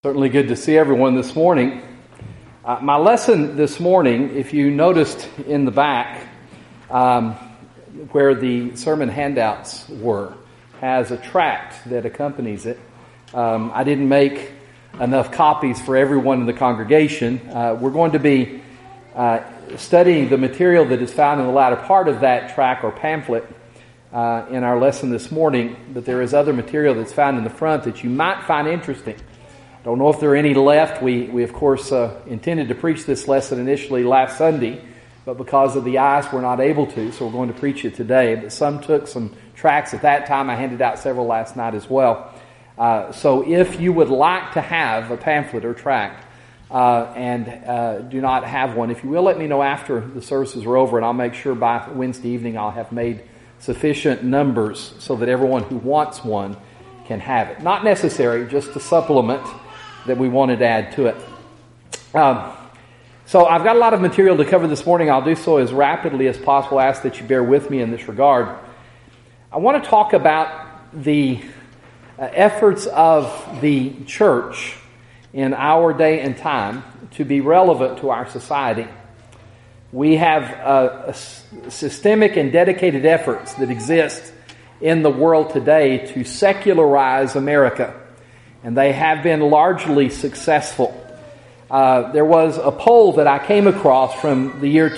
Certainly good to see everyone this morning. My lesson this morning, if you noticed in the back where the sermon handouts were, has a tract that accompanies it. I didn't make enough copies for everyone in the congregation. We're going to be studying the material that is found in the latter part of that tract or pamphlet in our lesson this morning, but there is other material that's found in the front that you might find interesting. Don't know if there are any left. We of course intended to preach this lesson initially last Sunday, but because of the ice we're not able to, so we're going to preach it today. But some took some tracts at that time. I handed out several last night as well. So if you would like to have a pamphlet or tract and do not have one, if you will, let me know after the services are over, and I'll make sure by Wednesday evening I'll have made sufficient numbers so that everyone who wants one can have it. Not necessary, just to supplement that we wanted to add to it. So I've got a lot of material to cover this morning. I'll do so as rapidly as possible. I ask that you bear with me in this regard. I want to talk about the efforts of the church in our day and time to be relevant to our society. We have systemic and dedicated efforts that exist in the world today to secularize America, and they have been largely successful. There was a poll that I came across from the year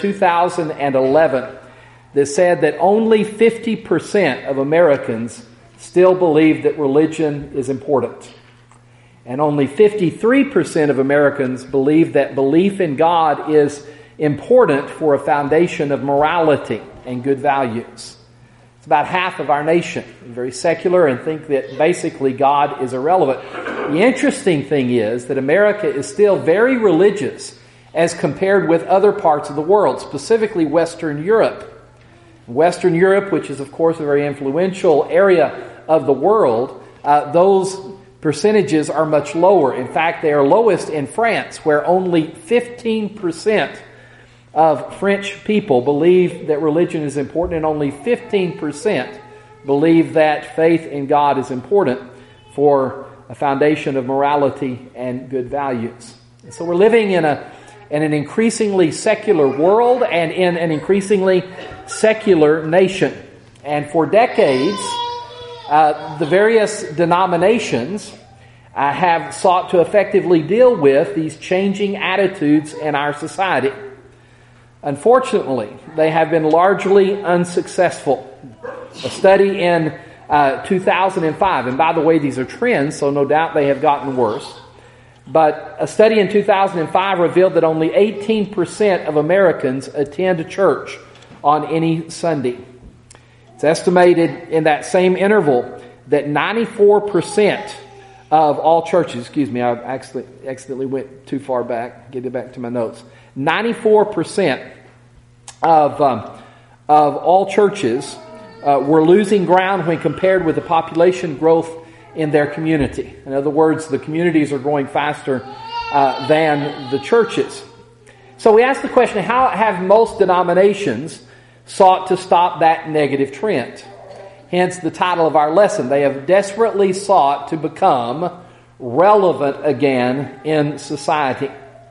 2011 that said that only 50% of Americans still believe that religion is important. And only 53% of Americans believe that belief in God is important for a foundation of morality and good values. It's about half of our nation, very secular, and think that basically God is irrelevant. The interesting thing is that America is still very religious as compared with other parts of the world, specifically Western Europe. Western Europe, which is of course a very influential area of the world, those percentages are much lower. In fact, they are lowest in France, where only 15% of French people believe that religion is important, and only 15% believe that faith in God is important for a foundation of morality and good values. And so we're living in an increasingly secular world and in an increasingly secular nation. And for decades, the various denominations have sought to effectively deal with these changing attitudes in our society. Unfortunately, they have been largely unsuccessful. A study in 2005, and by the way, these are trends, so no doubt they have gotten worse. But a study in 2005 revealed that only 18% of Americans attend church on any Sunday. It's estimated in that same interval that 94% of all churches, I accidentally went too far back, get it back to my notes. 94% of all churches were losing ground when compared with the population growth in their community. In other words, the communities are growing faster than the churches. So we ask the question, how have most denominations sought to stop that negative trend? Hence the title of our lesson. They have desperately sought to become relevant again in society.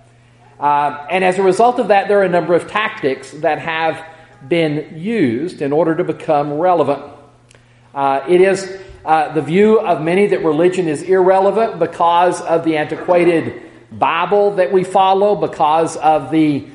And as a result of that, there are a number of tactics that have been used in order to become relevant. It is the view of many that religion is irrelevant because of the antiquated Bible that we follow, because of the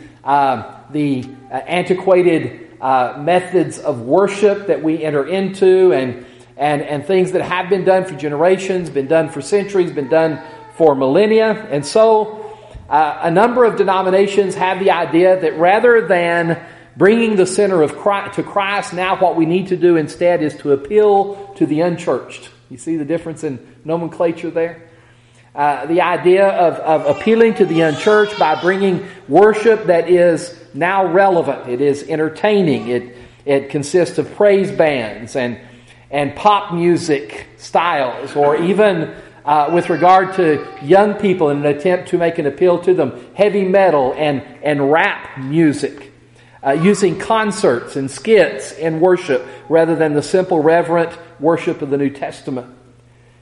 antiquated methods of worship that we enter into, and things that have been done for generations, been done for centuries, been done for millennia. And so a number of denominations have the idea that rather than bringing the sinner to Christ, now what we need to do instead is to appeal to the unchurched. You see the difference in nomenclature there? The idea of appealing to the unchurched by bringing worship that is now relevant. It is entertaining. It consists of praise bands and pop music styles, or even with regard to young people in an attempt to make an appeal to them, heavy metal and rap music. Using concerts and skits in worship rather than the simple reverent worship of the New Testament.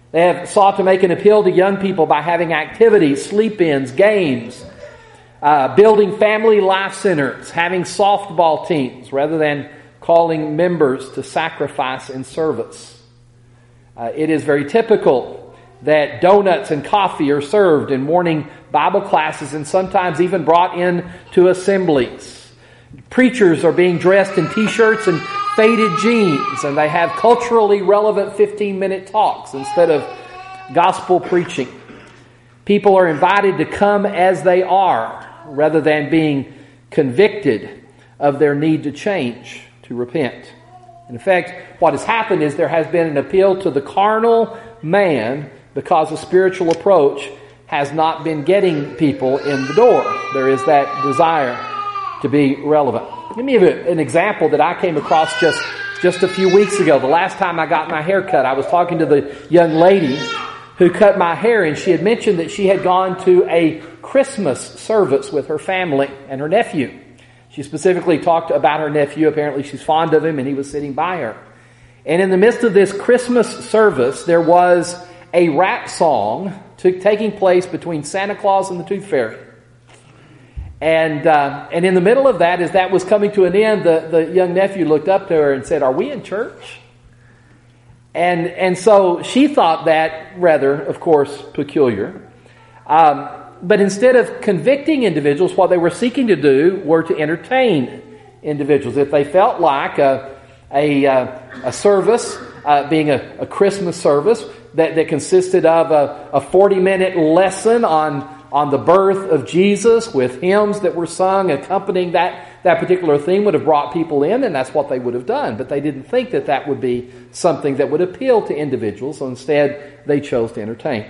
They have sought to make an appeal to young people by having activities, sleep-ins, games, building family life centers, having softball teams, rather than calling members to sacrifice in service. It is very typical that donuts and coffee are served in morning Bible classes and sometimes even brought in to assemblies. Preachers are being dressed in t-shirts and faded jeans, and they have culturally relevant 15-minute talks instead of gospel preaching. People are invited to come as they are rather than being convicted of their need to change, to repent. In fact, what has happened is there has been an appeal to the carnal man because the spiritual approach has not been getting people in the door. There is that desire to be relevant. Let me give you an example that I came across just a few weeks ago. The last time I got my hair cut, I was talking to the young lady who cut my hair, and she had mentioned that she had gone to a Christmas service with her family and her nephew. She specifically talked about her nephew. Apparently she's fond of him, and he was sitting by her. And in the midst of this Christmas service, there was a rap song taking place between Santa Claus and the Tooth Fairy. And in the middle of that, as that was coming to an end, the young nephew looked up to her and said, "Are we in church?" And so she thought that rather, of course, peculiar. But instead of convicting individuals, what they were seeking to do were to entertain individuals. If they felt like a service, being a Christmas service that consisted of a 40-minute lesson on the birth of Jesus with hymns that were sung accompanying that particular theme, would have brought people in, and that's what they would have done. But they didn't think that would be something that would appeal to individuals, so instead they chose to entertain.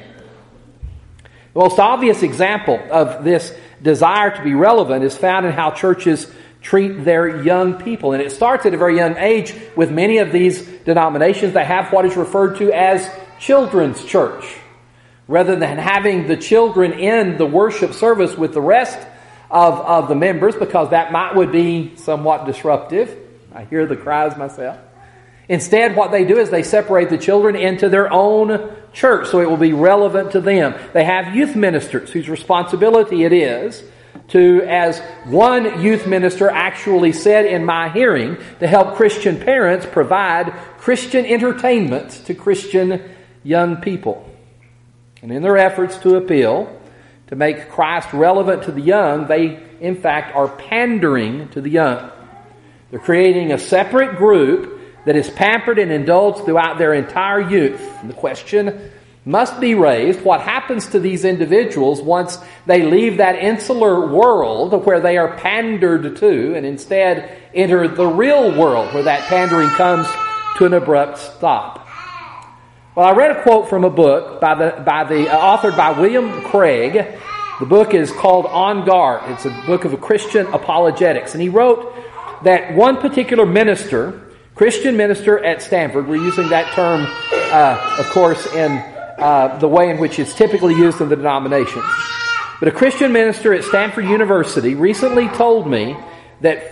The most obvious example of this desire to be relevant is found in how churches treat their young people. And it starts at a very young age with many of these denominations. They have what is referred to as children's church. Rather than having the children in the worship service with the rest of the members, because that would be somewhat disruptive. I hear the cries myself. Instead, what they do is they separate the children into their own church, so it will be relevant to them. They have youth ministers whose responsibility it is to, as one youth minister actually said in my hearing, to help Christian parents provide Christian entertainment to Christian young people. And in their efforts to appeal, to make Christ relevant to the young, they, in fact, are pandering to the young. They're creating a separate group that is pampered and indulged throughout their entire youth. And the question must be raised, what happens to these individuals once they leave that insular world where they are pandered to and instead enter the real world where that pandering comes to an abrupt stop? Well, I read a quote from a book authored by William Craig. The book is called On Guard. It's a book of Christian apologetics. And he wrote that one particular Christian minister at Stanford, we're using that term, of course, in the way in which it's typically used in the denominations. But a Christian minister at Stanford University recently told me that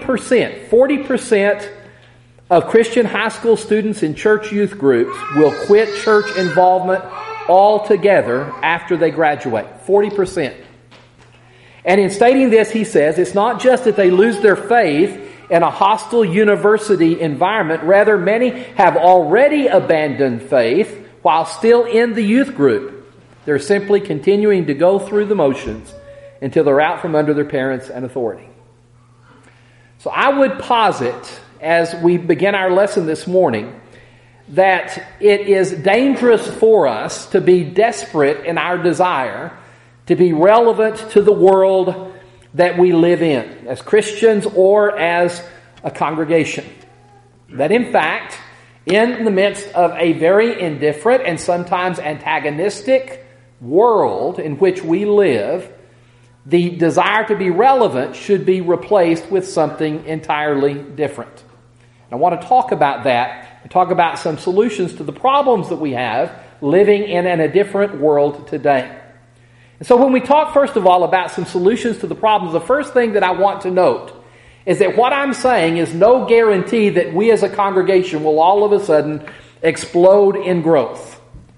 40% of Christian high school students in church youth groups will quit church involvement altogether after they graduate. 40%. And in stating this, he says, it's not just that they lose their faith in a hostile university environment. Rather, many have already abandoned faith while still in the youth group. They're simply continuing to go through the motions until they're out from under their parents and authority. So I would posit, as we begin our lesson this morning, that it is dangerous for us to be desperate in our desire to be relevant to the world that we live in, as Christians or as a congregation. That in fact, in the midst of a very indifferent and sometimes antagonistic world in which we live, the desire to be relevant should be replaced with something entirely different. I want to talk about that and talk about some solutions to the problems that we have living in a different world today. And so when we talk, first of all, about some solutions to the problems, the first thing that I want to note is that what I'm saying is no guarantee that we as a congregation will all of a sudden explode in growth.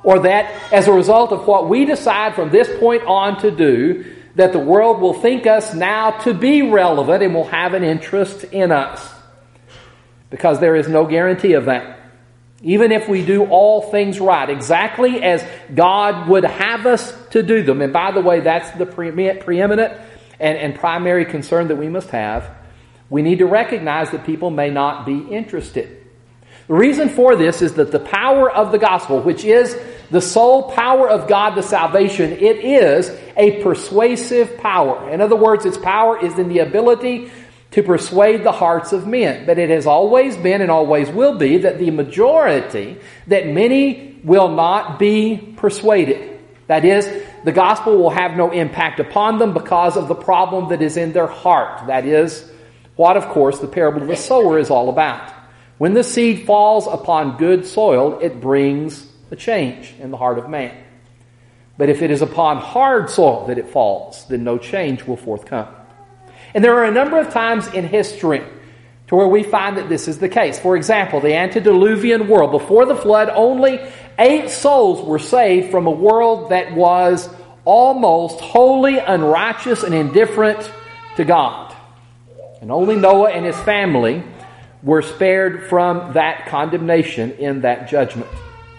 or that as a result of what we decide from this point on to do, that the world will think us now to be relevant and will have an interest in us. Because there is no guarantee of that. Even if we do all things right, exactly as God would have us to do them. And by the way, that's the preeminent and primary concern that we must have. We need to recognize that people may not be interested. The reason for this is that the power of the gospel, which is the sole power of God to salvation, it is a persuasive power. In other words, its power is in the ability to persuade the hearts of men. But it has always been and always will be that the majority, that many will not be persuaded. That is, the gospel will have no impact upon them because of the problem that is in their heart. That is what, of course, the parable of the sower is all about. When the seed falls upon good soil, it brings a change in the heart of man. But if it is upon hard soil that it falls, then no change will forthcome. And there are a number of times in history to where we find that this is the case. For example, the antediluvian world. Before the flood, only 8 souls were saved from a world that was almost wholly unrighteous and indifferent to God. And only Noah and his family were spared from that condemnation in that judgment.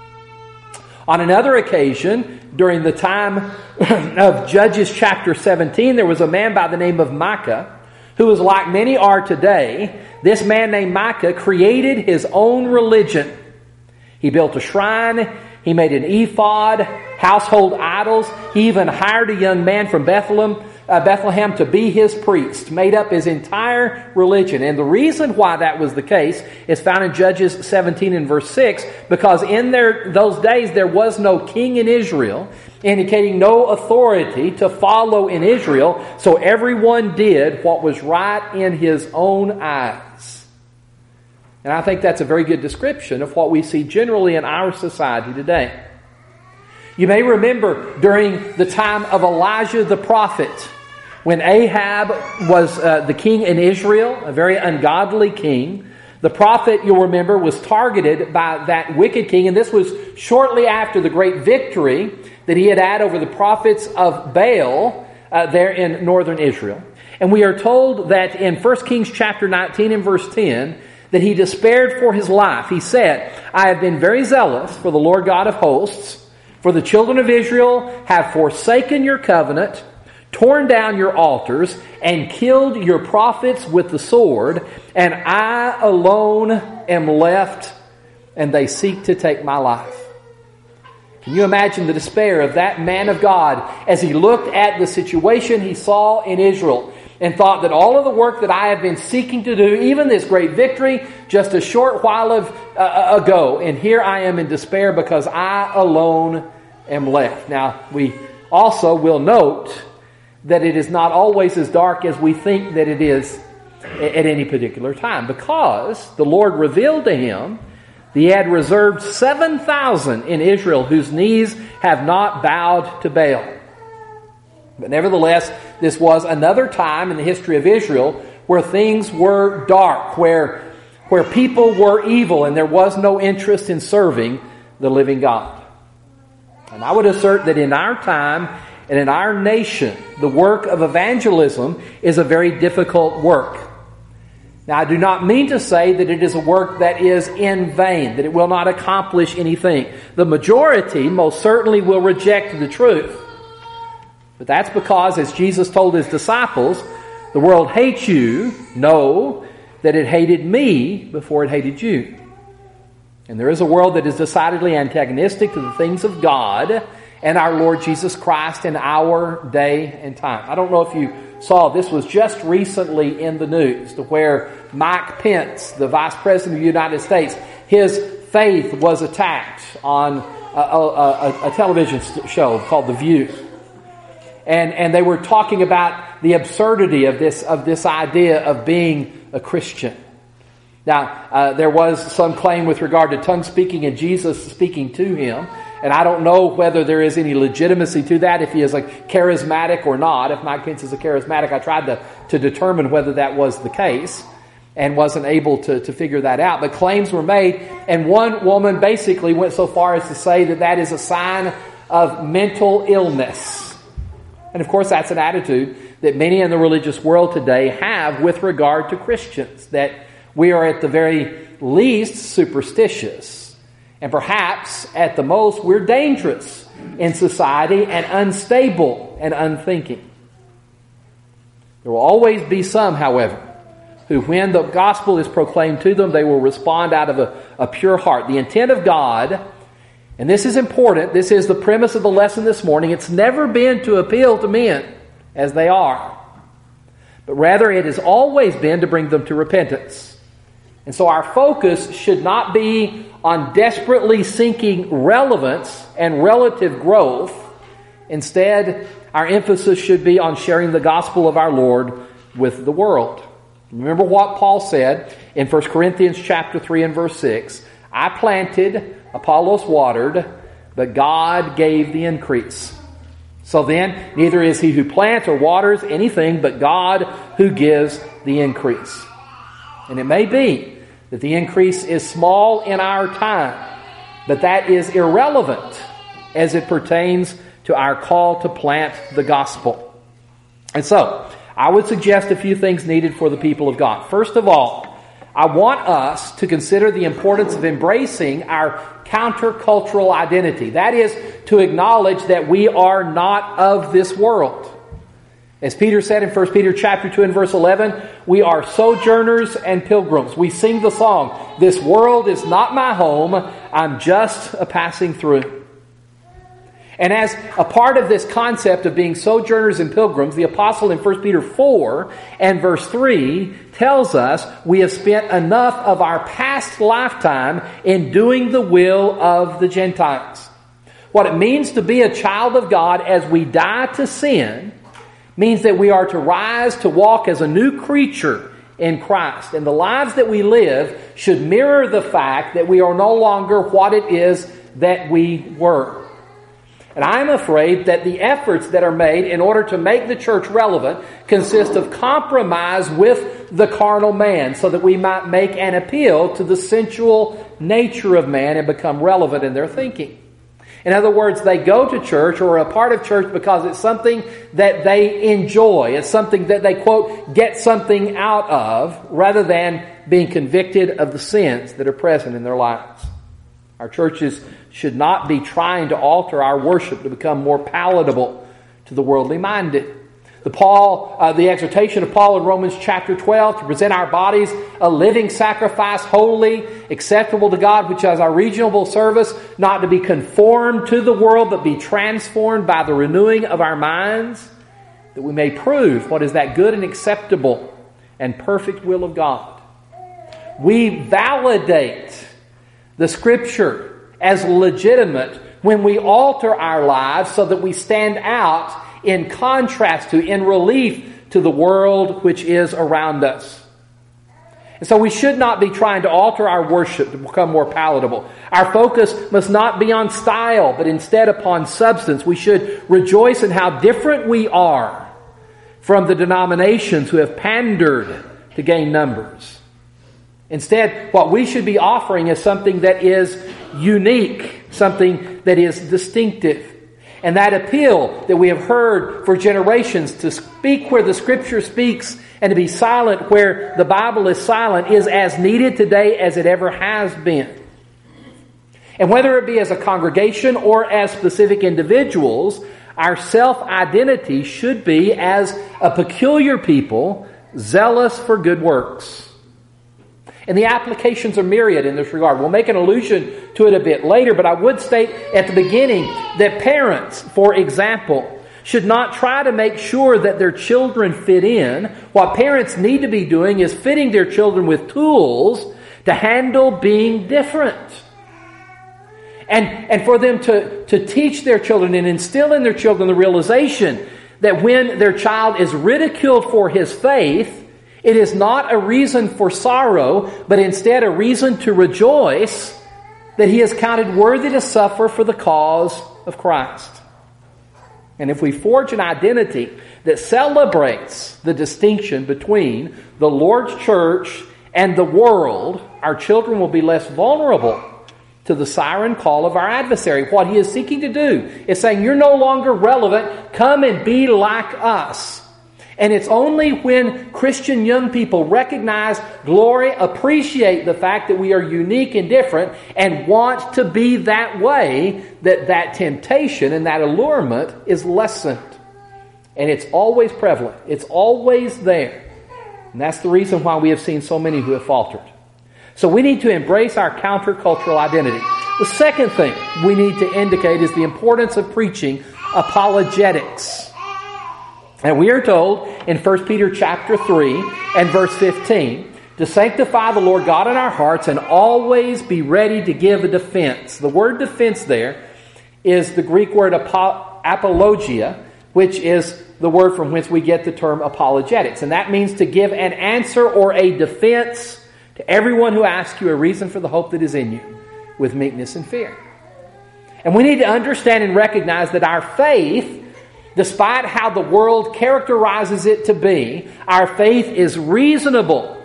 On another occasion, during the time of Judges chapter 17, there was a man by the name of Micah, who was like many are today. This man named Micah created his own religion. He built a shrine, he made an ephod, household idols. He even hired a young man from Bethlehem to be his priest, made up his entire religion. And the reason why that was the case is found in Judges 17 and verse 6, because in those days there was no king in Israel, indicating no authority to follow in Israel, so everyone did what was right in his own eyes. And I think that's a very good description of what we see generally in our society today. You may remember during the time of Elijah the prophet, when Ahab was the king in Israel, a very ungodly king, the prophet, you'll remember, was targeted by that wicked king. And this was shortly after the great victory that he had over the prophets of Baal there in northern Israel. And we are told that in 1 Kings chapter 19 and verse 10, that he despaired for his life. He said, "I have been very zealous for the Lord God of hosts, for the children of Israel have forsaken your covenant, torn down your altars, and killed your prophets with the sword, and I alone am left, and they seek to take my life." Can you imagine the despair of that man of God as he looked at the situation he saw in Israel and thought that all of the work that I have been seeking to do, even this great victory, just a short while ago, and here I am in despair because I alone am left. Now, we also will note that it is not always as dark as we think that it is at any particular time, because the Lord revealed to him that he had reserved 7,000 in Israel whose knees have not bowed to Baal. But nevertheless, this was another time in the history of Israel where things were dark, where people were evil, and there was no interest in serving the living God. And I would assert that in our time and in our nation, the work of evangelism is a very difficult work. Now, I do not mean to say that it is a work that is in vain, that it will not accomplish anything. The majority most certainly will reject the truth. But that's because, as Jesus told his disciples, the world hates you. Know that it hated me before it hated you. And there is a world that is decidedly antagonistic to the things of God and our Lord Jesus Christ in our day and time. I don't know if you saw, this was just recently in the news, to where Mike Pence, the Vice President of the United States, his faith was attacked on a television show called The View. And they were talking about the absurdity of this idea of being a Christian. Now, there was some claim with regard to tongue speaking and Jesus speaking to him. And I don't know whether there is any legitimacy to that, if he is a charismatic or not. If Mike Pence is a charismatic, I tried to determine whether that was the case. and wasn't able to figure that out. But claims were made, and one woman basically went so far as to say that that is a sign of mental illness. And of course, that's an attitude that many in the religious world today have with regard to Christians, that we are at the very least superstitious, and perhaps at the most we're dangerous in society and unstable and unthinking. There will always be some, however, who, when the gospel is proclaimed to them, they will respond out of a pure heart. The intent of God, and this is important, this is the premise of the lesson this morning, it's never been to appeal to men as they are, but rather it has always been to bring them to repentance. And so our focus should not be on desperately seeking relevance and relative growth. Instead, our emphasis should be on sharing the gospel of our Lord with the world. Remember what Paul said in 1 Corinthians chapter 3 and verse 6. I planted, Apollos watered, but God gave the increase. So then, neither is he who plants or waters anything, but God who gives the increase. And it may be that the increase is small in our time, but that is irrelevant as it pertains to our call to plant the gospel. And so, I would suggest a few things needed for the people of God. First of all, I want us to consider the importance of embracing our countercultural identity. That is, to acknowledge that we are not of this world. As Peter said in 1 Peter chapter 2 and verse 11, we are sojourners and pilgrims. We sing the song, "This world is not my home, I'm just a passing through." And as a part of this concept of being sojourners and pilgrims, the apostle in 1 Peter 4 and verse 3 tells us we have spent enough of our past lifetime in doing the will of the Gentiles. What it means to be a child of God as we die to sin means that we are to rise to walk as a new creature in Christ. And the lives that we live should mirror the fact that we are no longer what it is that we were. And I'm afraid that the efforts that are made in order to make the church relevant consist of compromise with the carnal man so that we might make an appeal to the sensual nature of man and become relevant in their thinking. In other words, they go to church or are a part of church because it's something that they enjoy. It's something that they, quote, get something out of, rather than being convicted of the sins that are present in their lives. Our churches should not be trying to alter our worship to become more palatable to the worldly minded. The exhortation of Paul in Romans chapter 12 to present our bodies a living sacrifice, holy, acceptable to God, which is our reasonable service, not to be conformed to the world, but be transformed by the renewing of our minds, that we may prove what is that good and acceptable and perfect will of God. We validate the Scripture as legitimate when we alter our lives so that we stand out in contrast to, in relief to the world which is around us. And so we should not be trying to alter our worship to become more palatable. Our focus must not be on style, but instead upon substance. We should rejoice in how different we are from the denominations who have pandered to gain numbers. Instead, what we should be offering is something that is unique, something that is distinctive. And that appeal that we have heard for generations to speak where the Scripture speaks and to be silent where the Bible is silent is as needed today as it ever has been. And whether it be as a congregation or as specific individuals, our self-identity should be as a peculiar people, zealous for good works. And the applications are myriad in this regard. We'll make an allusion to it a bit later, but I would state at the beginning that parents, for example, should not try to make sure that their children fit in. What parents need to be doing is fitting their children with tools to handle being different. And for them to teach their children and instill in their children the realization that when their child is ridiculed for his faith, it is not a reason for sorrow, but instead a reason to rejoice that he is counted worthy to suffer for the cause of Christ. And if we forge an identity that celebrates the distinction between the Lord's church and the world, our children will be less vulnerable to the siren call of our adversary. What he is seeking to do is saying, you're no longer relevant. Come and be like us. And it's only when Christian young people recognize, glory, appreciate the fact that we are unique and different and want to be that way, that temptation and that allurement is lessened. And it's always prevalent. It's always there. And that's the reason why we have seen so many who have faltered. So we need to embrace our countercultural identity. The second thing we need to indicate is the importance of preaching apologetics. And we are told in 1 Peter chapter 3 and verse 15 to sanctify the Lord God in our hearts and always be ready to give a defense. The word defense there is the Greek word apologia, which is the word from which we get the term apologetics. And that means to give an answer or a defense to everyone who asks you a reason for the hope that is in you with meekness and fear. And we need to understand and recognize that our faith, despite how the world characterizes it to be, our faith is reasonable.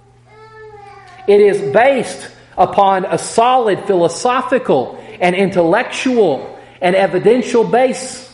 It is based upon a solid philosophical and intellectual and evidential base.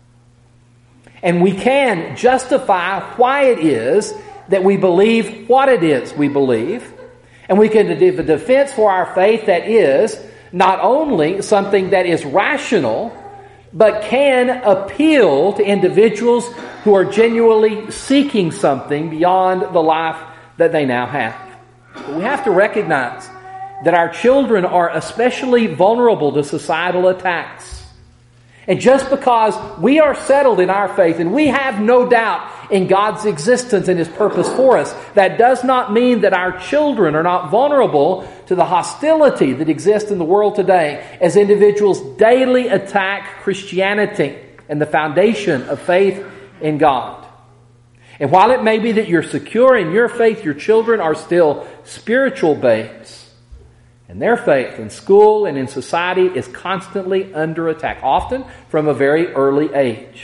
And we can justify why it is that we believe what it is we believe. And we can give a defense for our faith that is not only something that is rational, but can appeal to individuals who are genuinely seeking something beyond the life that they now have. But we have to recognize that our children are especially vulnerable to societal attacks. And just because we are settled in our faith and we have no doubt in God's existence and His purpose for us, that does not mean that our children are not vulnerable to the hostility that exists in the world today as individuals daily attack Christianity and the foundation of faith in God. And while it may be that you're secure in your faith, your children are still spiritual babes. And their faith in school and in society is constantly under attack, often from a very early age.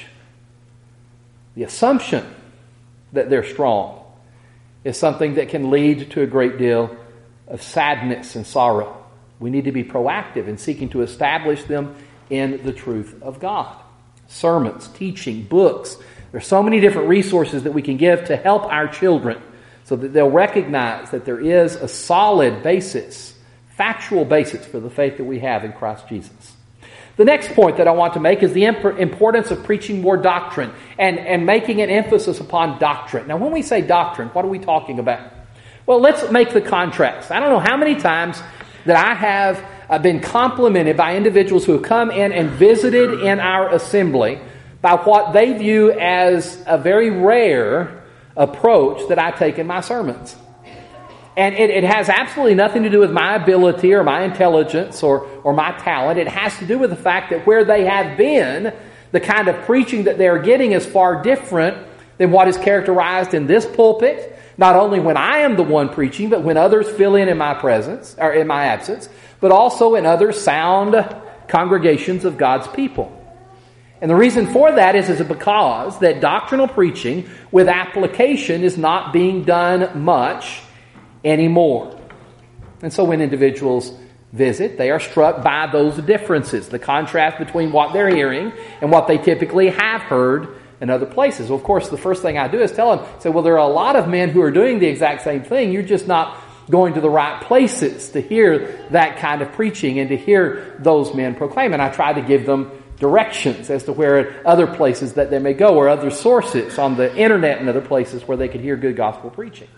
The assumption that they're strong is something that can lead to a great deal of sadness and sorrow. We need to be proactive in seeking to establish them in the truth of God. Sermons, teaching, books. There's so many different resources that we can give to help our children so that they'll recognize that there is a solid basis, factual basis for the faith that we have in Christ Jesus. The next point that I want to make is the importance of preaching more doctrine and making an emphasis upon doctrine. Now, when we say doctrine, what are we talking about? Well, let's make the contrast. I don't know how many times that I have been complimented by individuals who have come in and visited in our assembly by what they view as a very rare approach that I take in my sermons. And it has absolutely nothing to do with my ability or my intelligence or my talent. It has to do with the fact that where they have been, the kind of preaching that they are getting is far different than what is characterized in this pulpit, not only when I am the one preaching, but when others fill in my presence or in my absence, but also in other sound congregations of God's people. And the reason for that is because that doctrinal preaching with application is not being done much anymore. And so when individuals visit, they are struck by those differences, the contrast between what they're hearing and what they typically have heard in other places. Well, of course, the first thing I do is tell them, say, well, there are a lot of men who are doing the exact same thing. You're just not going to the right places to hear that kind of preaching and to hear those men proclaim. And I try to give them directions as to where other places that they may go or other sources on the internet and other places where they could hear good gospel preaching.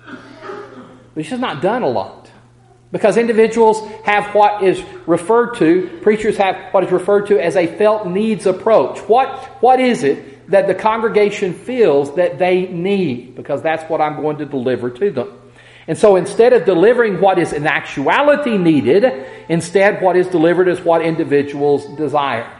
But it's just not done a lot. Because individuals have what is referred to, preachers have what is referred to as a felt needs approach. What is it that the congregation feels that they need? Because that's what I'm going to deliver to them. And so instead of delivering what is in actuality needed, instead what is delivered is what individuals desire.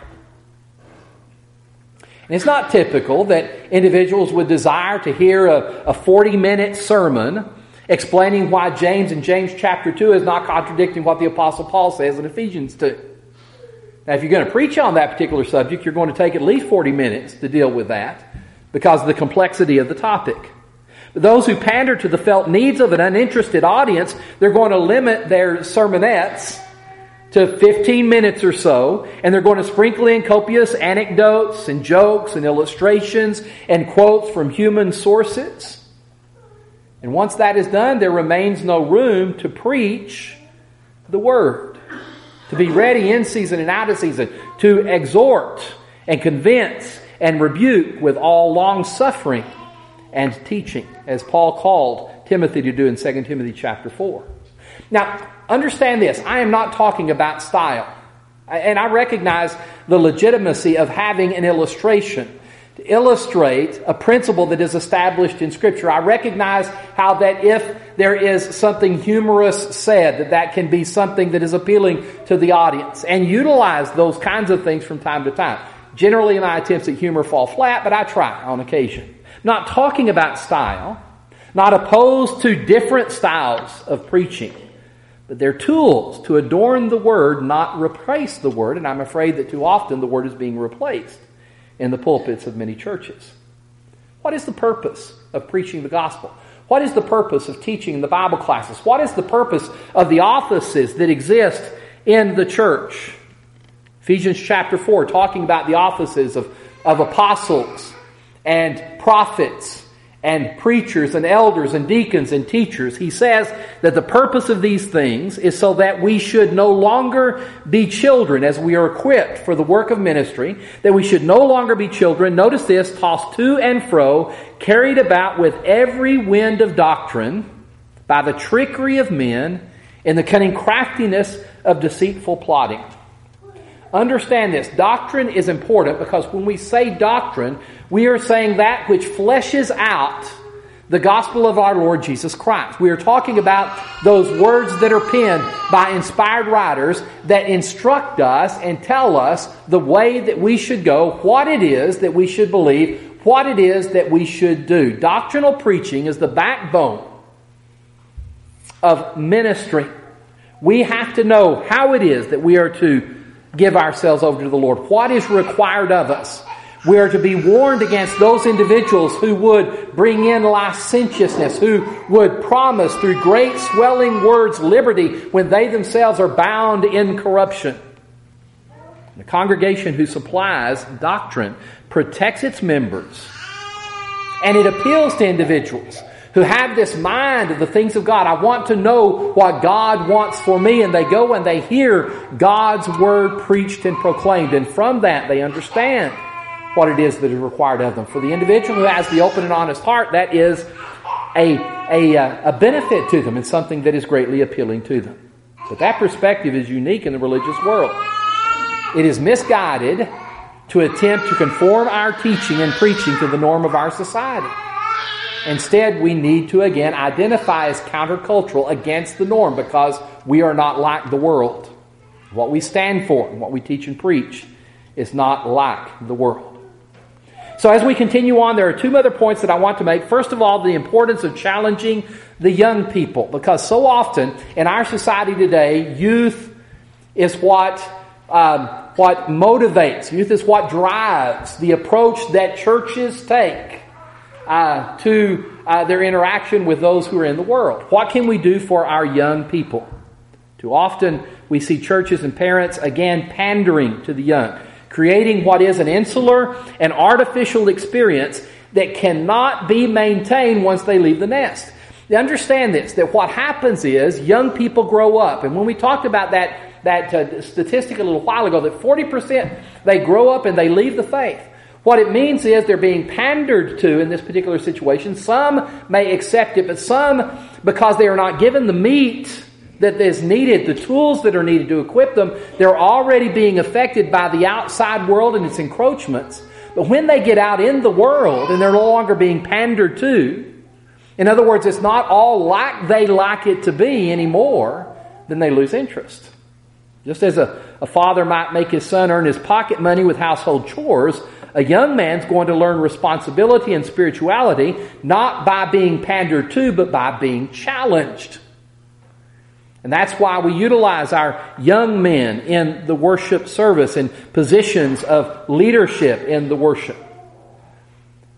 And it's not typical that individuals would desire to hear a 40-minute sermon explaining why James in James chapter 2 is not contradicting what the Apostle Paul says in Ephesians 2. Now, if you're going to preach on that particular subject, you're going to take at least 40 minutes to deal with that because of the complexity of the topic. Those who pander to the felt needs of an uninterested audience, they're going to limit their sermonettes to 15 minutes or so, and they're going to sprinkle in copious anecdotes and jokes and illustrations and quotes from human sources. And once that is done, there remains no room to preach the Word, to be ready in season and out of season, to exhort and convince and rebuke with all long-suffering and teaching, as Paul called Timothy to do in 2 Timothy chapter 4. Now, understand this. I am not talking about style. And I recognize the legitimacy of having an illustration to illustrate a principle that is established in Scripture. I recognize how that if there is something humorous said, that can be something that is appealing to the audience. And utilize those kinds of things from time to time. Generally, my attempts at humor fall flat, but I try on occasion. Not talking about style, not opposed to different styles of preaching, but they're tools to adorn the Word, not replace the Word. And I'm afraid that too often the Word is being replaced in the pulpits of many churches. What is the purpose of preaching the gospel? What is the purpose of teaching in the Bible classes? What is the purpose of the offices that exist in the church? Ephesians chapter 4, talking about the offices of apostles and prophets and preachers and elders and deacons and teachers. He says that the purpose of these things is so that we should no longer be children as we are equipped for the work of ministry, that we should no longer be children, notice this, tossed to and fro, carried about with every wind of doctrine by the trickery of men and the cunning craftiness of deceitful plotting. Understand this. Doctrine is important because when we say doctrine, we are saying that which fleshes out the gospel of our Lord Jesus Christ. We are talking about those words that are penned by inspired writers that instruct us and tell us the way that we should go, what it is that we should believe, what it is that we should do. Doctrinal preaching is the backbone of ministry. We have to know how it is that we are to give ourselves over to the Lord. What is required of us? We are to be warned against those individuals who would bring in licentiousness, who would promise through great swelling words liberty when they themselves are bound in corruption. The congregation who supplies doctrine protects its members, and it appeals to individuals who have this mind of the things of God. I want to know what God wants for me. And they go and they hear God's Word preached and proclaimed. And from that they understand what it is that is required of them. For the individual who has the open and honest heart, that is a benefit to them and something that is greatly appealing to them. But that perspective is unique in the religious world. It is misguided to attempt to conform our teaching and preaching to the norm of our society. Instead, we need to, again, identify as countercultural against the norm because we are not like the world. What we stand for and what we teach and preach is not like the world. So as we continue on, there are two other points that I want to make. First of all, the importance of challenging the young people, because so often in our society today, youth is what motivates. Youth is what drives the approach that churches take to their interaction with those who are in the world. What can we do for our young people? Too often we see churches and parents, again, pandering to the young, creating what is an insular and artificial experience that cannot be maintained once they leave the nest. You understand this, that what happens is young people grow up. And when we talked about that statistic a little while ago, that 40% they grow up and they leave the faith. What it means is they're being pandered to in this particular situation. Some may accept it, but some, because they are not given the meat that is needed, the tools that are needed to equip them, they're already being affected by the outside world and its encroachments. But when they get out in the world and they're no longer being pandered to, in other words, it's not all like they like it to be anymore, then they lose interest. Just as a father might make his son earn his pocket money with household chores, a young man's going to learn responsibility and spirituality not by being pandered to, but by being challenged. And that's why we utilize our young men in the worship service in positions of leadership in the worship.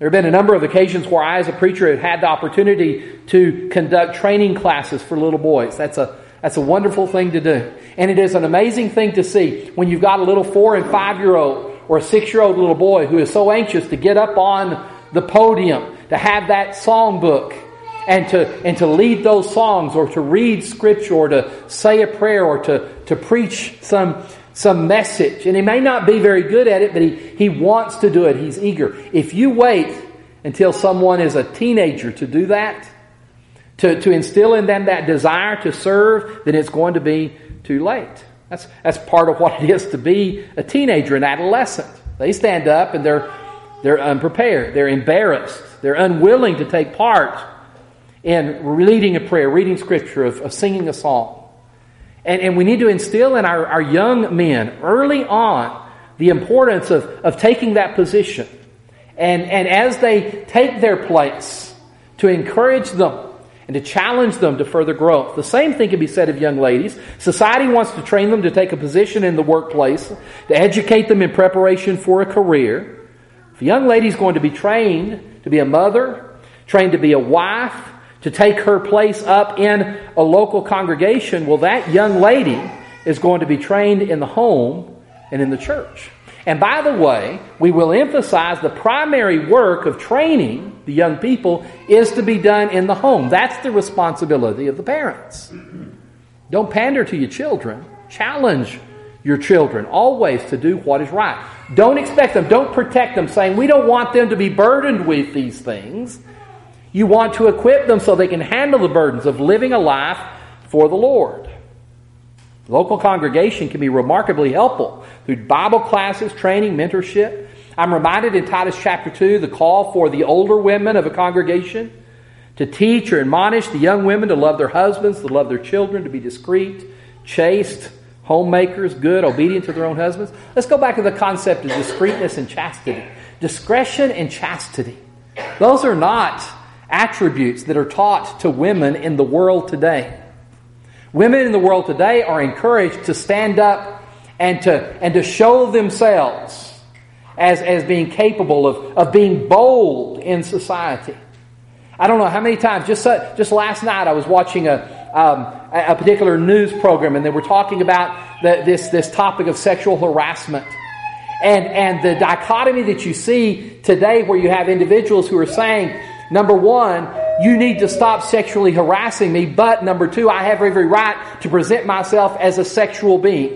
There have been a number of occasions where I, as a preacher, have had the opportunity to conduct training classes for little boys. That's a wonderful thing to do. And it is an amazing thing to see when you've got a little 4- and 5-year-old or a 6-year-old little boy who is so anxious to get up on the podium, to have that songbook, and to lead those songs, or to read Scripture, or to say a prayer, or to preach some message. And he may not be very good at it, but he wants to do it. He's eager. If you wait until someone is a teenager to do that, to instill in them that desire to serve, then it's going to be too late. That's part of what it is to be a teenager, an adolescent. They stand up and they're unprepared. They're embarrassed. They're unwilling to take part in leading a prayer, reading Scripture, of singing a song. And we need to instill in our young men early on the importance of taking that position. And as they take their place, to encourage them and to challenge them to further growth. The same thing can be said of young ladies. Society wants to train them to take a position in the workplace, to educate them in preparation for a career. If a young lady is going to be trained to be a mother, trained to be a wife, to take her place up in a local congregation, well, that young lady is going to be trained in the home and in the church. And by the way, we will emphasize the primary work of training the young people is to be done in the home. That's the responsibility of the parents. Don't pander to your children. Challenge your children always to do what is right. Don't expect them, don't protect them, saying we don't want them to be burdened with these things. You want to equip them so they can handle the burdens of living a life for the Lord. The local congregation can be remarkably helpful through Bible classes, training, mentorship. I'm reminded in Titus chapter 2, the call for the older women of a congregation to teach or admonish the young women to love their husbands, to love their children, to be discreet, chaste, homemakers, good, obedient to their own husbands. Let's go back to the concept of discreetness and chastity. Discretion and chastity. Those are not attributes that are taught to women in the world today. Women in the world today are encouraged to stand up and to show themselves as being capable of being bold in society. I don't know how many times, just last night I was watching a particular news program, and they were talking about this topic of sexual harassment. And the dichotomy that you see today, where you have individuals who are saying, number one, you need to stop sexually harassing me, but number two, I have every right to present myself as a sexual being.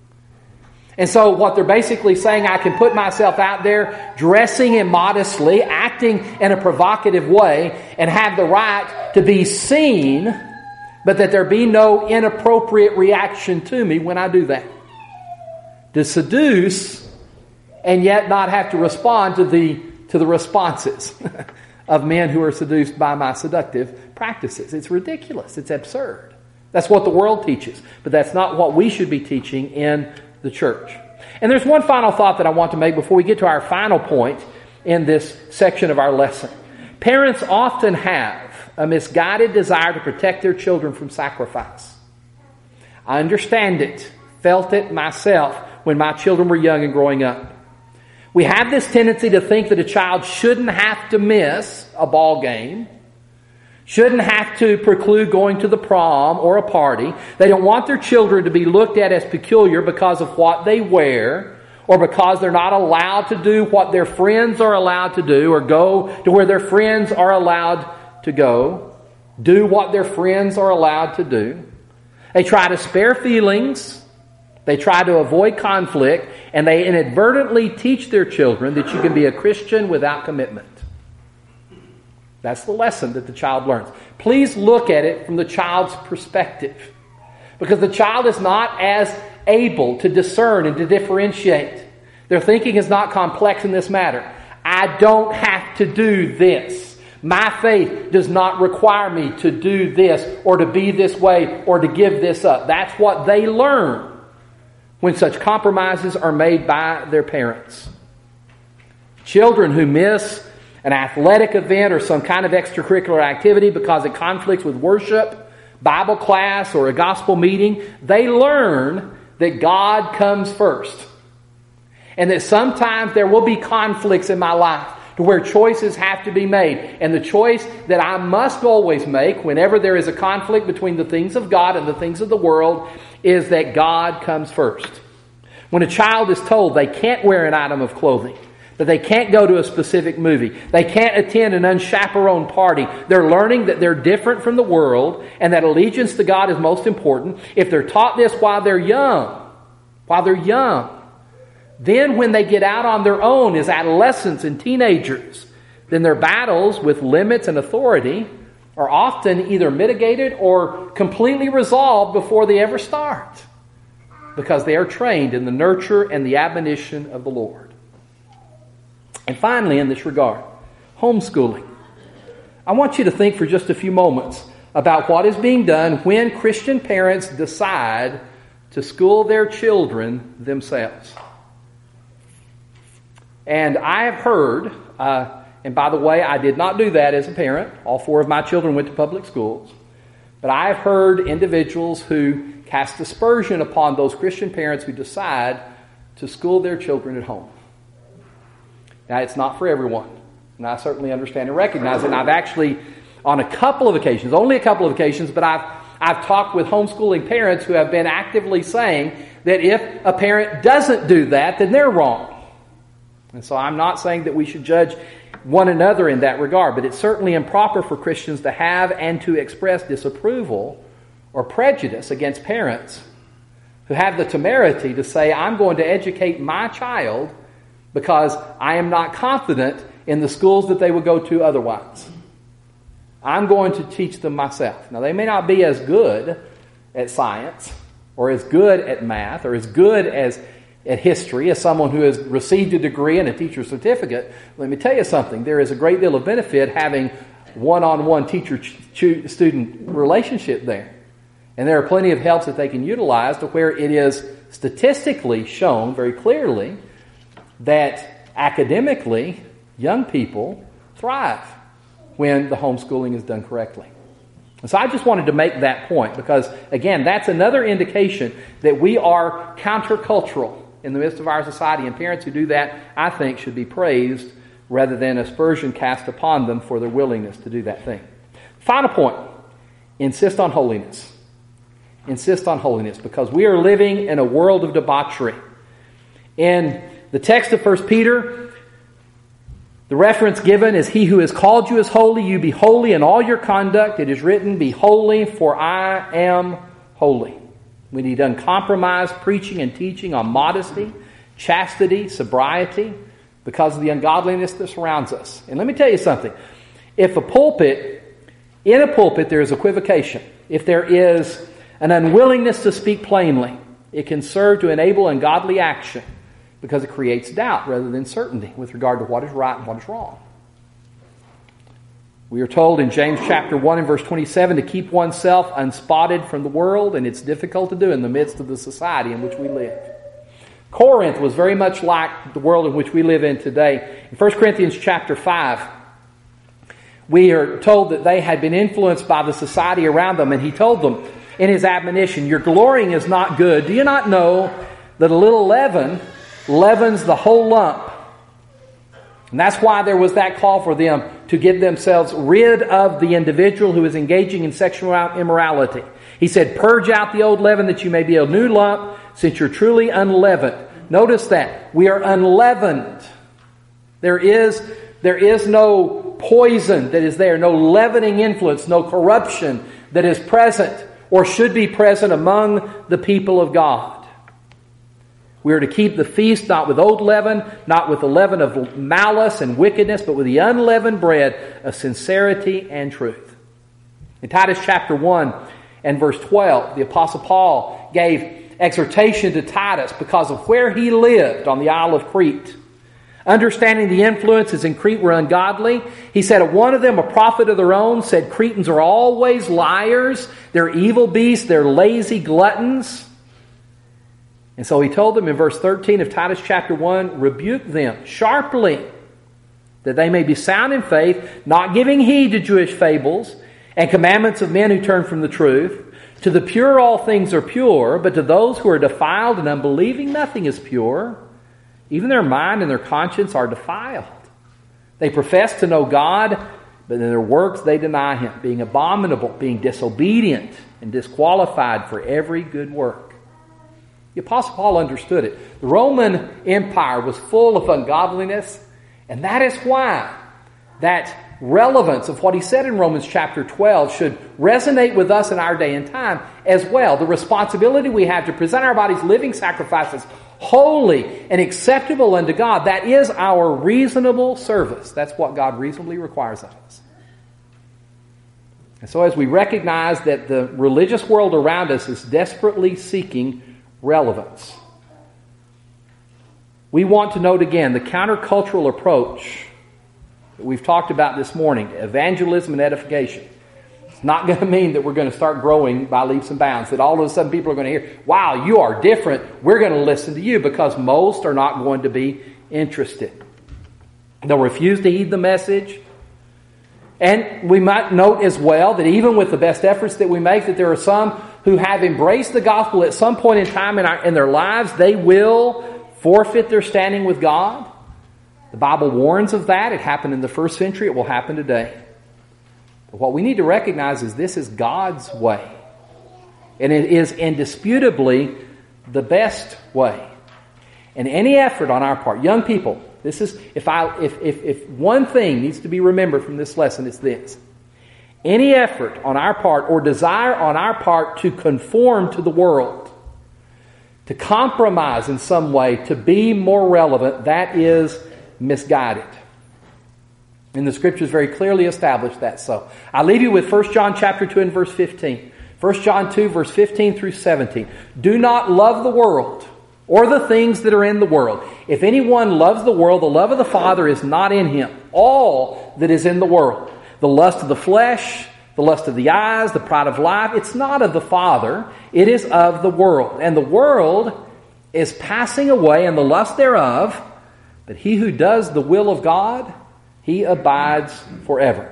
And so what they're basically saying, I can put myself out there dressing immodestly, acting in a provocative way, and have the right to be seen, but that there be no inappropriate reaction to me when I do that. To seduce and yet not have to respond to the responses of men who are seduced by my seductive practices. It's ridiculous. It's absurd. That's what the world teaches, but that's not what we should be teaching in the church. And there's one final thought that I want to make before we get to our final point in this section of our lesson. Parents often have a misguided desire to protect their children from sacrifice. I understand it, felt it myself when my children were young and growing up. We have this tendency to think that a child shouldn't have to miss a ball game, shouldn't have to preclude going to the prom or a party. They don't want their children to be looked at as peculiar because of what they wear, or because they're not allowed to do what their friends are allowed to do, or go to where their friends are allowed to go, do what their friends are allowed to do. They try to spare feelings. They try to avoid conflict, and they inadvertently teach their children that you can be a Christian without commitment. That's the lesson that the child learns. Please look at it from the child's perspective, because the child is not as able to discern and to differentiate. Their thinking is not complex in this matter. I don't have to do this. My faith does not require me to do this, or to be this way, or to give this up. That's what they learn when such compromises are made by their parents. Children who miss an athletic event or some kind of extracurricular activity because it conflicts with worship, Bible class, or a gospel meeting, they learn that God comes first. And that sometimes there will be conflicts in my life to where choices have to be made. And the choice that I must always make whenever there is a conflict between the things of God and the things of the world is that God comes first. When a child is told they can't wear an item of clothing, that they can't go to a specific movie, they can't attend an unchaperoned party, they're learning that they're different from the world and that allegiance to God is most important. If they're taught this while they're young, then when they get out on their own as adolescents and teenagers, then their battles with limits and authority are often either mitigated or completely resolved before they ever start, because they are trained in the nurture and the admonition of the Lord. And finally, in this regard, homeschooling. I want you to think for just a few moments about what is being done when Christian parents decide to school their children themselves. And I have heard, and by the way, I did not do that as a parent. All 4 of my children went to public schools. But I have heard individuals who cast aspersion upon those Christian parents who decide to school their children at home. Now, it's not for everyone, and I certainly understand and recognize it. And I've actually, on a couple of occasions, only a couple of occasions, but I've talked with homeschooling parents who have been actively saying that if a parent doesn't do that, then they're wrong. And so I'm not saying that we should judge one another in that regard, but it's certainly improper for Christians to have and to express disapproval or prejudice against parents who have the temerity to say, I'm going to educate my child because I am not confident in the schools that they would go to otherwise. I'm going to teach them myself. Now, they may not be as good at science or as good at math or as good at history as someone who has received a degree and a teacher's certificate. Let me tell you something. There is a great deal of benefit having one-on-one teacher-student relationship there. And there are plenty of helps that they can utilize to where it is statistically shown very clearly that academically young people thrive when the homeschooling is done correctly. And so I just wanted to make that point because, again, that's another indication that we are countercultural in the midst of our society, and parents who do that, I think, should be praised rather than aspersion cast upon them for their willingness to do that thing. Final point, insist on holiness. Insist on holiness, because we are living in a world of debauchery. In the text of 1 Peter, the reference given is, He who has called you is holy, you be holy in all your conduct. It is written, be holy, for I am holy. We need uncompromised preaching and teaching on modesty, chastity, sobriety, because of the ungodliness that surrounds us. And let me tell you something. If in a pulpit there is equivocation, if there is an unwillingness to speak plainly, it can serve to enable ungodly action, because it creates doubt rather than certainty with regard to what is right and what is wrong. We are told in James chapter 1 and verse 27 to keep oneself unspotted from the world, and it's difficult to do in the midst of the society in which we live. Corinth was very much like the world in which we live in today. In 1 Corinthians chapter 5, we are told that they had been influenced by the society around them, and he told them in his admonition, your glorying is not good. Do you not know that a little leaven leavens the whole lump? And that's why there was that call for them to get themselves rid of the individual who is engaging in sexual immorality. He said, purge out the old leaven that you may be a new lump, since you're truly unleavened. Notice that. We are unleavened. There is no poison that is there, no leavening influence, no corruption that is present or should be present among the people of God. We are to keep the feast not with old leaven, not with the leaven of malice and wickedness, but with the unleavened bread of sincerity and truth. In Titus chapter 1 and verse 12, the Apostle Paul gave exhortation to Titus because of where he lived on the Isle of Crete. Understanding the influences in Crete were ungodly, he said, one of them, a prophet of their own, said, Cretans are always liars, they're evil beasts, they're lazy gluttons. And so he told them in verse 13 of Titus chapter 1, rebuke them sharply, that they may be sound in faith, not giving heed to Jewish fables and commandments of men who turn from the truth. To the pure all things are pure, but to those who are defiled and unbelieving nothing is pure. Even their mind and their conscience are defiled. They profess to know God, but in their works they deny Him, being abominable, being disobedient, and disqualified for every good work. The Apostle Paul understood it. The Roman Empire was full of ungodliness, and that is why that relevance of what he said in Romans chapter 12 should resonate with us in our day and time as well. The responsibility we have to present our bodies living sacrifices, holy and acceptable unto God. That is our reasonable service. That's what God reasonably requires of us. And so as we recognize that the religious world around us is desperately seeking relevance, we want to note again the countercultural approach that we've talked about this morning, evangelism and edification. It's not going to mean that we're going to start growing by leaps and bounds, that all of a sudden people are going to hear, wow, you are different, we're going to listen to you, because most are not going to be interested. They'll refuse to heed the message. And we might note as well that even with the best efforts that we make, that there are some who have embraced the gospel at some point in time in their lives, they will forfeit their standing with God. The Bible warns of that. It happened in the first century. It will happen today. But what we need to recognize is this is God's way. And it is indisputably the best way. And any effort on our part, young people, this is if one thing needs to be remembered from this lesson, it's this. Any effort on our part or desire on our part to conform to the world, to compromise in some way, to be more relevant, that is misguided. And the Scriptures very clearly establish that so. I leave you with 1 John chapter 2 and verse 15. 1 John 2 verse 15 through 17. Do not love the world or the things that are in the world. If anyone loves the world, the love of the Father is not in him. All that is in the world, the lust of the flesh, the lust of the eyes, the pride of life, it's not of the Father, it is of the world. And the world is passing away and the lust thereof, but he who does the will of God, he abides forever.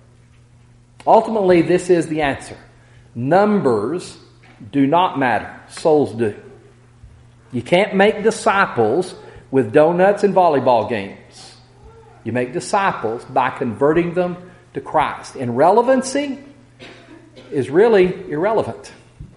Ultimately, this is the answer. Numbers do not matter. Souls do. You can't make disciples with donuts and volleyball games. You make disciples by converting them to Christ. And relevancy is really irrelevant.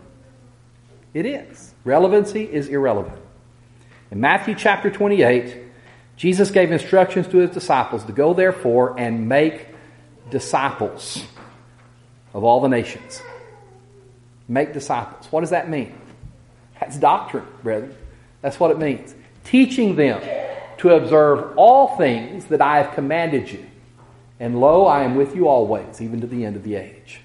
It is. Relevancy is irrelevant. In Matthew chapter 28, Jesus gave instructions to His disciples to go therefore and make disciples of all the nations. Make disciples. What does that mean? That's doctrine, brethren. That's what it means. Teaching them to observe all things that I have commanded you. And lo, I am with you always, even to the end of the age.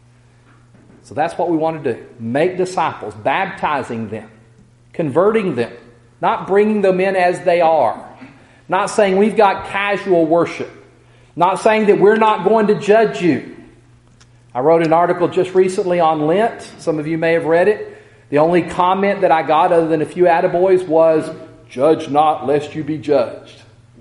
So that's what we want to do. Make disciples, baptizing them, converting them, not bringing them in as they are. Not saying we've got casual worship. Not saying that we're not going to judge you. I wrote an article just recently on Lent. Some of you may have read it. The only comment that I got, other than a few attaboys, was, "Judge not, lest you be judged."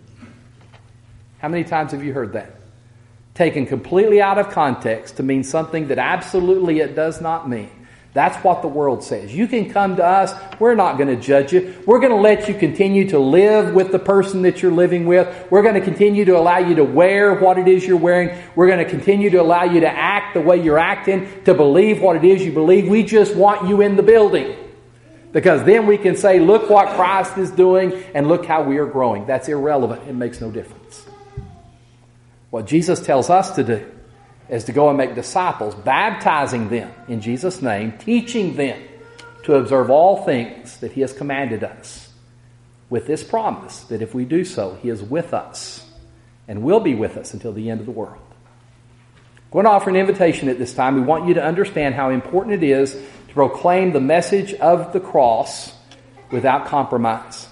How many times have you heard that? Taken completely out of context to mean something that absolutely it does not mean. That's what the world says. You can come to us. We're not going to judge you. We're going to let you continue to live with the person that you're living with. We're going to continue to allow you to wear what it is you're wearing. We're going to continue to allow you to act the way you're acting, to believe what it is you believe. We just want you in the building. Because then we can say, look what Christ is doing and look how we are growing. That's irrelevant. It makes no difference. What Jesus tells us to do is to go and make disciples, baptizing them in Jesus' name, teaching them to observe all things that He has commanded us, with this promise that if we do so, He is with us and will be with us until the end of the world. I'm going to offer an invitation at this time. We want you to understand how important it is to proclaim the message of the cross without compromise.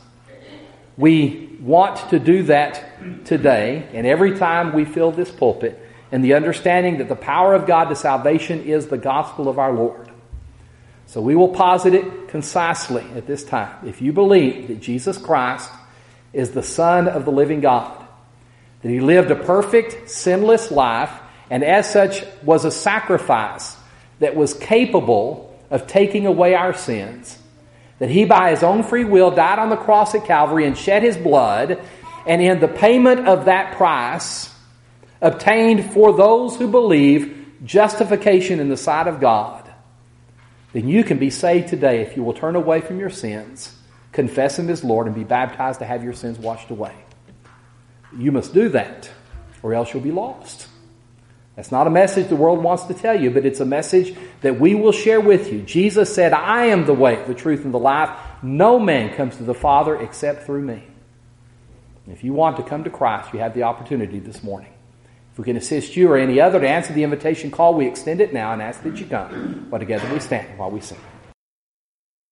We want to do that today, and every time we fill this pulpit, and the understanding that the power of God to salvation is the gospel of our Lord. So we will posit it concisely at this time. If you believe that Jesus Christ is the Son of the living God, that He lived a perfect, sinless life, and as such was a sacrifice that was capable of taking away our sins, that He by His own free will died on the cross at Calvary and shed His blood, and in the payment of that price, obtained for those who believe justification in the sight of God, then you can be saved today if you will turn away from your sins, confess Him as Lord, and be baptized to have your sins washed away. You must do that, or else you'll be lost. That's not a message the world wants to tell you, but it's a message that we will share with you. Jesus said, I am the way, the truth, and the life. No man comes to the Father except through me. If you want to come to Christ, you have the opportunity this morning. If we can assist you or any other to answer the invitation call, we extend it now and ask that you come. While together we stand while we sing.